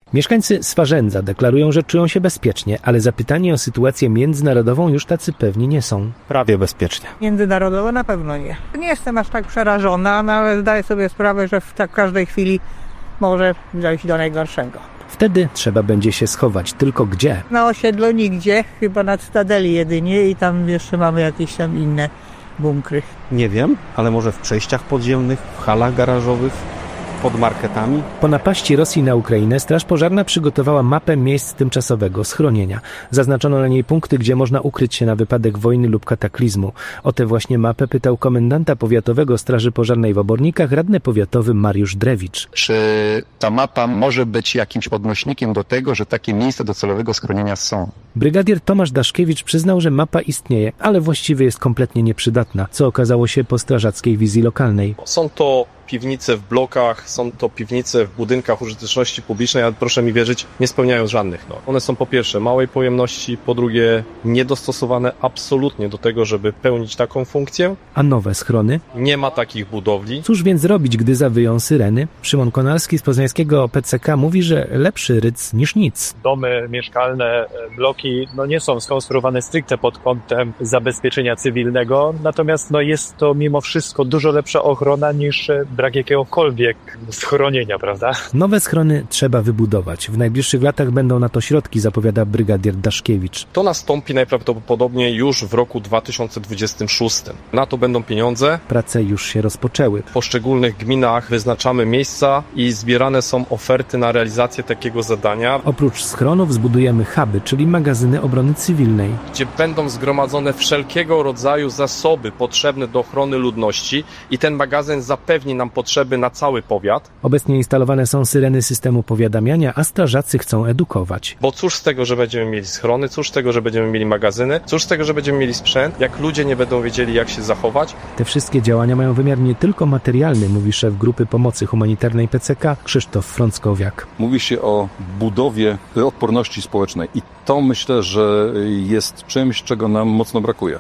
Mieszkańcy Swarzędza deklarują, że czują się bezpiecznie, ale zapytani o sytuację międzynarodową już tacy pewni nie są. Prawie bezpiecznie. Międzynarodowo na pewno nie. Nie jestem aż tak przerażona, no ale zdaję sobie sprawę, że w każdej chwili może dojść do najgorszego. Wtedy trzeba będzie się schować. Tylko gdzie? Na osiedlu nigdzie, chyba na Cytadeli jedynie i tam jeszcze mamy jakieś tam inne bunkry. Nie wiem, ale może w przejściach podziemnych, w halach garażowych, pod marketami. Po napaści Rosji na Ukrainę Straż Pożarna przygotowała mapę miejsc tymczasowego schronienia. Zaznaczono na niej punkty, gdzie można ukryć się na wypadek wojny lub kataklizmu. O tę właśnie mapę pytał komendanta powiatowego Straży Pożarnej w Obornikach radny powiatowy Mariusz Drewicz. Czy ta mapa może być jakimś odnośnikiem do tego, że takie miejsca docelowego schronienia są? Brygadier Tomasz Daszkiewicz przyznał, że mapa istnieje, ale właściwie jest kompletnie nieprzydatna, co okazało się po strażackiej wizji lokalnej. Są to piwnice w blokach, są to piwnice w budynkach użyteczności publicznej, ale proszę mi wierzyć, nie spełniają żadnych norm. One są po pierwsze małej pojemności, po drugie niedostosowane absolutnie do tego, żeby pełnić taką funkcję. A nowe schrony? Nie ma takich budowli. Cóż więc robić, gdy zawyją syreny? Szymon Konarski z poznańskiego PCK mówi, że lepszy ryc niż nic. Domy mieszkalne, bloki nie są skonstruowane stricte pod kątem zabezpieczenia cywilnego, natomiast jest to mimo wszystko dużo lepsza ochrona niż brak jakiegokolwiek schronienia, prawda? Nowe schrony trzeba wybudować. W najbliższych latach będą na to środki, zapowiada brygadier Daszkiewicz. To nastąpi najprawdopodobniej już w roku 2026. Na to będą pieniądze. Prace już się rozpoczęły. W poszczególnych gminach wyznaczamy miejsca i zbierane są oferty na realizację takiego zadania. Oprócz schronów zbudujemy huby, czyli magazyny obrony cywilnej, gdzie będą zgromadzone wszelkiego rodzaju zasoby potrzebne do ochrony ludności i ten magazyn zapewni nam potrzeby na cały powiat. Obecnie instalowane są syreny systemu powiadamiania, a strażacy chcą edukować. Bo cóż z tego, że będziemy mieli schrony, cóż z tego, że będziemy mieli magazyny, cóż z tego, że będziemy mieli sprzęt, jak ludzie nie będą wiedzieli, jak się zachować. Te wszystkie działania mają wymiar nie tylko materialny, mówi szef Grupy Pomocy Humanitarnej PCK Krzysztof Frąckowiak. Mówi się o budowie odporności społecznej i to myślę, że jest czymś, czego nam mocno brakuje.